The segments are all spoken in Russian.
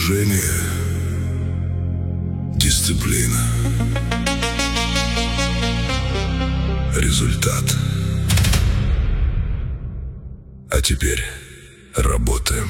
Уважение, дисциплина, результат. А теперь работаем.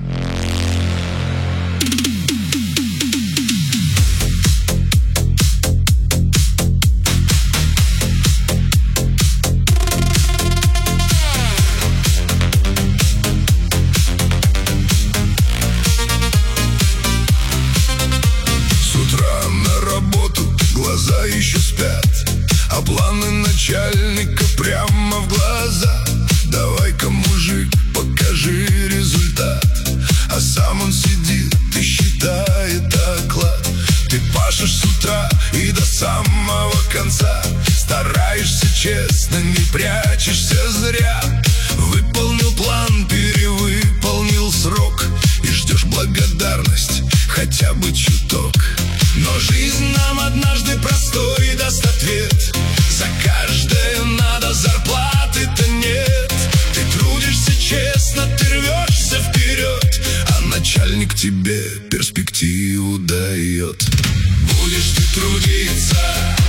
Глаза еще спят, а планы начальника прямо в глаза. Давай-ка, мужик, покажи результат. А сам он сидит и считает оклад. Ты пашешь с утра и до самого конца, стараешься честно, не прячешься зря. Выполнил план, перевыполнил срок и ждешь благодарность, хотя бы чуток. Но жизнь нам однажды простой даст ответ. За каждое надо, зарплаты-то нет. Ты трудишься честно, ты рвешься вперед, а начальник тебе перспективу дает. Будешь ты трудиться,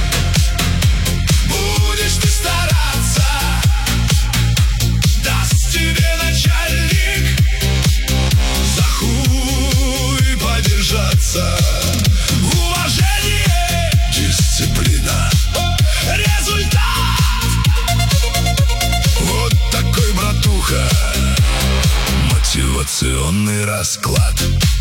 будешь ты стараться, даст тебе начальник за хуй подержаться. Дисциплина, результат. Вот такой, братуха, мотивационный расклад.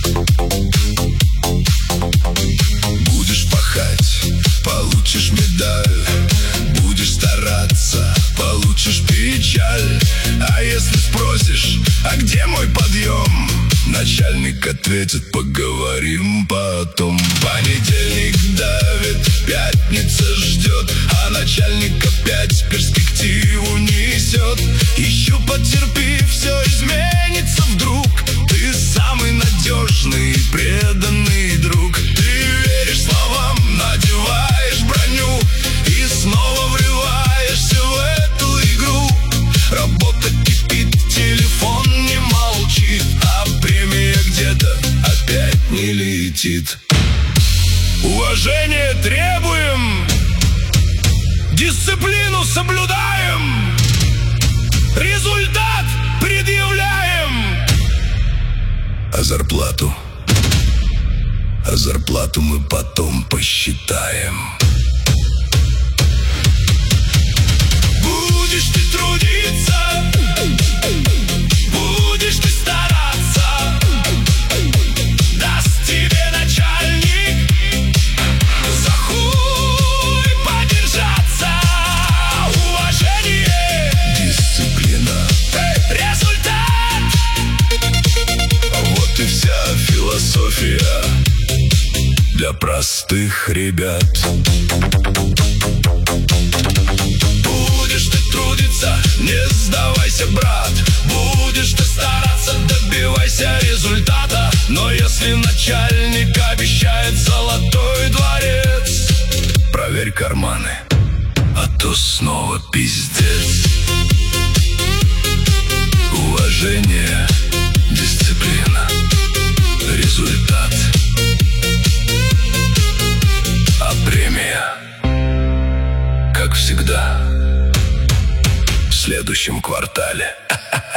Будешь пахать, получишь медаль. Будешь стараться, получишь печаль. А если спросишь, а где мой подъем, начальник ответит: поговорим потом. Понедельник давит, пятница ждет, а начальник опять перспективу несет. Еще потерпи, все изменится вдруг. Ты самый надежный и преданный друг. Ты веришь словам, надеваешь броню и снова врываешься в эту игру. Работа кипит, телефон не молчит, а премия где-то опять не летит. Уважение требуем, дисциплину соблюдаем, результат предъявляем. А зарплату мы потом посчитаем. Будешь ты трудиться, будешь ты стараться, даст тебе начальник за хуй подержаться. Уважение, дисциплина, результат. Вот и вся философия для простых ребят. Будешь ты трудиться, не сдавайся, брат. Будешь ты стараться, добивайся результата. Но если начальник обещает золотой дворец, проверь карманы, а то снова пиздец. Уважение, дисциплина, результат. А премия, как всегда, в следующем квартале.